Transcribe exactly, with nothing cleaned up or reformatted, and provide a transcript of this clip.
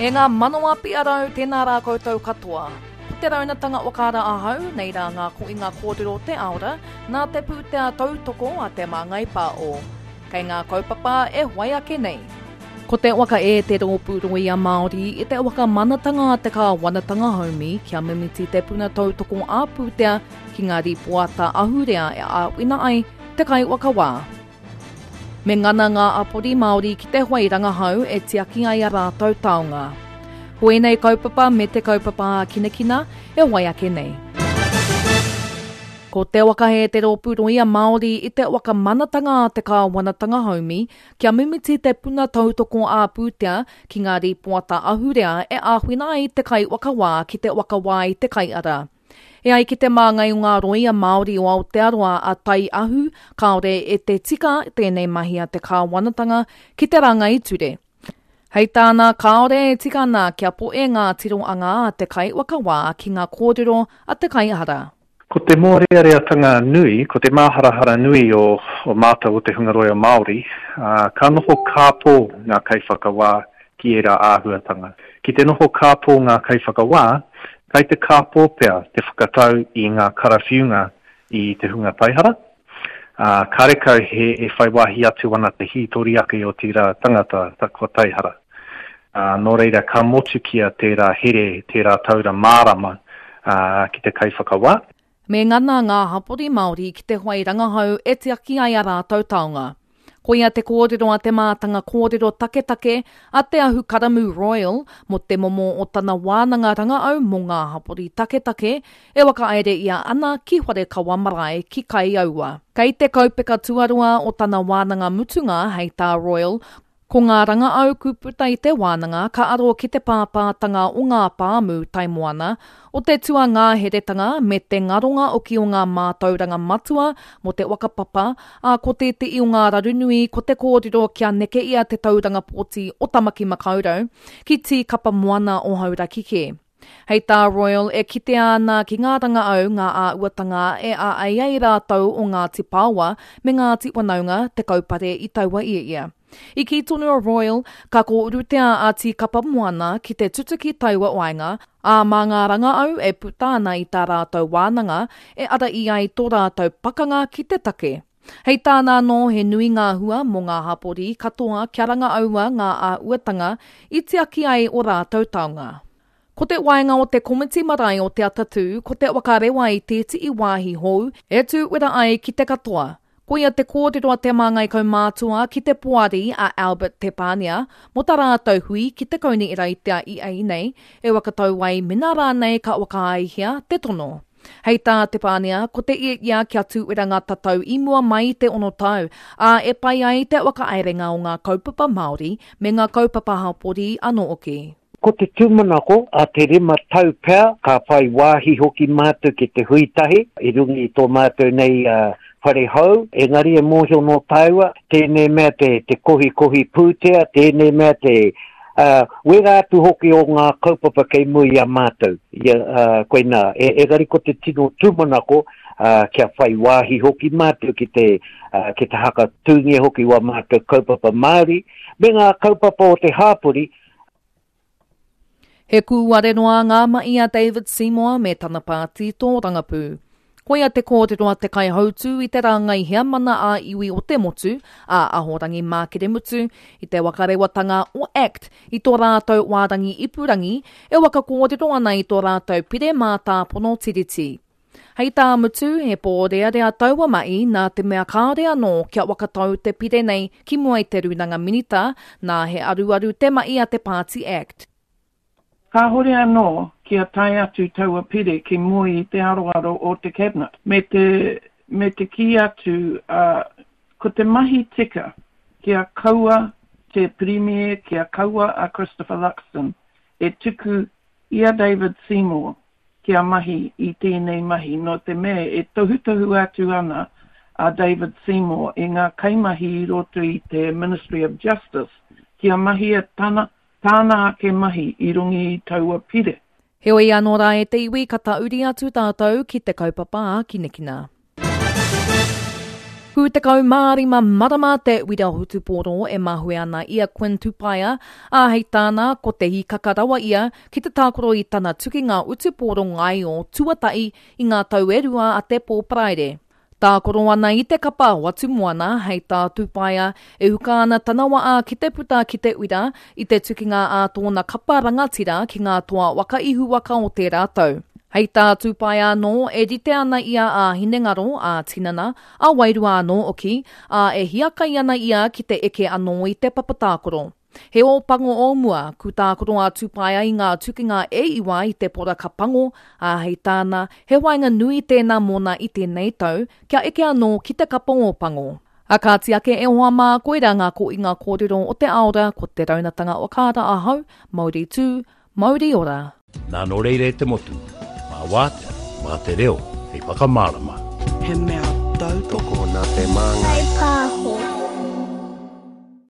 E ngā manoa piarau tēnā rā koutou katoa. Te rauna tanga wakara ahau, nei rā ngā ko i ngā kōrero te aora, nā te pūtea tautoko a te māngai pā o. Kei ngā kaupapa e huai ake nei. Ko te waka e te rōpūroi a Māori, i te waka manatanga a te kā wanatanga haumi, kia mimiti te puna tautoko a pūtea ki ngā ripoata ahurea e a wina ai te kai waka wā. Me ngana ngā apori Māori ki te huai rangahau e tiaki ai a rātou taonga. Hoi nei kaupapa me te kaupapa kinakina e huai ake nei. Ko te waka he te rōpūroi a Māori i te waka manatanga a te kā wanatanga haumi, kia mimiti te puna tautoko a pūtea ki ngā ripoata ahurea e āwhina ai te kai waka wā ki te waka wā i te kai ara. E ai ki te māngai o ngā roi a Māori o Aotearoa a tai ahu, kaore e te tika tēnei mahi a te kā wanatanga ki te ranga i ture. Hei tāna kaore e tika nā kia poe ngā tiroanga a te kai waka wā ki ngā kōrero a te kai ara. Ko te mōreareatanga nui, ko te māharahara nui o, o mātou o te hungaroa o Māori, uh, ka noho kāpō ngā kaiwhakawā ki e rā āhuatanga. Ki te noho kāpō ngā kaiwhakawā, kai te kāpō pea te whakatau i ngā karawhiunga i te hunga taihara. Uh, ka rekau he e whai wāhi atu ana te hitori ake o tērā tangata takua taihara. Uh, nō reira ka motu kia tērā here, tērā taura mārama uh, ki te kaiwhakawā. Me ngana ngā hapori Māori ki te huai rangahau e te aki ai a rātou taonga. Ko ia te kōrero a te mātanga kōrero take-take a te ahu Karamu Royal mo te momo o tana wānanga rangaau mo ngā hapori take-take e waka aere ia ana ki hore kawamarae ki kai aua. Kei te kaupeka tuarua o tana wānanga mutunga hei tā Royal, ko ngā rangaau kuputa i te wānanga ka aro ki te pāpātanga o ngā pāmu taimoana o te tua ngā heretanga me te ngaronga o ki o ngā mātauranga matua mo te wakapapa a ko te te i o ngā rarunui ko te kōrero kia neke ia te tauranga pōti o Tamaki Makaurau ki ti kapa moana o haura kike. Hei tā Royal e kite ana ki ngā rangaau ngā āuatanga e a ai ai rātou o ngā tipāua me ngā tipanaunga te kaupare i taua ia ia. I ki tonu o Royal, ka ko urutea a ti kapa moana ki te tutuki taua oainga, a mā ngā rangaau e puta ana i tā rātou wānanga e ara i ai tō rātou pakanga ki te take. Hei tāna no he nui ngā hua mo ngā hapori katoa kia rangaaua ngā āuatanga i te aki ai o rātou taonga. Ko te wainga o te komiti marae o te atatū, ko te wakarewa i te ti i wāhi hou, e tū wera ai ki te katoa. Ko ia te kōrero a te māngai kaumātua ki te poari a Albert Tepania, mo tā rātou hui ki te kauni i raitea i ai nei, e wakatau wai mina rānei ka wakaahia te tono. Hei tā Tepania, ko te ia ia kia tūwera ngā tatau i mua mai te ono tau, a e pai ai te wakaaerenga o ngā kaupapa Māori me ngā kaupapa hapori anō oki. Ko te tūmanako a te rima tau pēr, ka whai wāhi hoki mātou ki te huitahi, i rungi i tō mātou nei uh, whare hau, engari e mōhio no taua, tēnei mea te, te kohi kohi pūtea, tēnei mea te uh, wera atu hoki o ngā kaupapa kei mui a mātou. Ia, uh, koe nā, e, engari ko te tino tūmanako, uh, kia whai wāhi hoki mātou ki te, uh, ki te haka tūngia hoki wa mātou kaupapa Māori, me ngā kaupapa o te hāpuri. He kūware noa ngā mai a David Seymour me tana pāti tō rangapū. Ko ia te kōrero a te kai hautu i te rangai hea mana a iwi o te motu, a ahorangi mākere mutu, i te wakarewatanga o ACT i tō rātou wārangi ipurangi, e waka kōrero ana i tō rātou pire mā tāpono tiriti. Hei tā mutu he pōrea rea taua mai nā te mea kārea no kia wakatau te pire nei ki mua i te runanga minita, nā he aruaru te mai a te Party Act. Ka hore anō kia tai atu taua pire ki mui i te aroaro o te cabinet. Me te, me te ki atu, uh, ko te mahi tika kia kaua te premier, kia kaua a Christopher Luxon, e tuku ia David Seymour kia mahi i tēnei mahi. No te me e tohutahu atu ana a David Seymour i ngā kaimahi i roto i te Ministry of Justice kia mahi e tana tāna ake mahi i rungi i taua pire. Heoi anō rā e te iwi ka tauri atu tātou ki te kaupapa a kinekina. Hu te kau mārima marama te wira hutu pōro e mahui ana ia Quinn Tupaia, a hei tāna ko te hi kakarawa ia ki te tākoro i tana tuki ngā utu pōro ngai o tuatai i ngā tauerua a te pōpraere. Tākoro ana i te kapa watu moana hei tā Tupaia e huka ana tanawa a ki te puta ki te wira i te tukinga a tōna kapa rangatira ki ngā toa wakaihu waka o te rātau. Hei tā Tupaia anō e rite ana ia a Hinengaro a Tinana, a Wairua anō oki, a e hiakai ana ia ki te eke anō i te papatākoro. He o pango o mua, ku tākoro a Tupaia i ngā tukinga e iwa i te pora ka pango, a hei tāna he wainga nui tēnā mona i tēnei tau, kia eke anō ki te kapa o pango. A kāti ake e hoa mā koiranga ko i ngā kōrero o te aora ko te raunatanga o kāra ahau, Māori tū, Māori ora. Nā no reire te motu. Wātea, mā te reo, hei whakamārama. He mea tau toko nā te māngai. Hei pāho.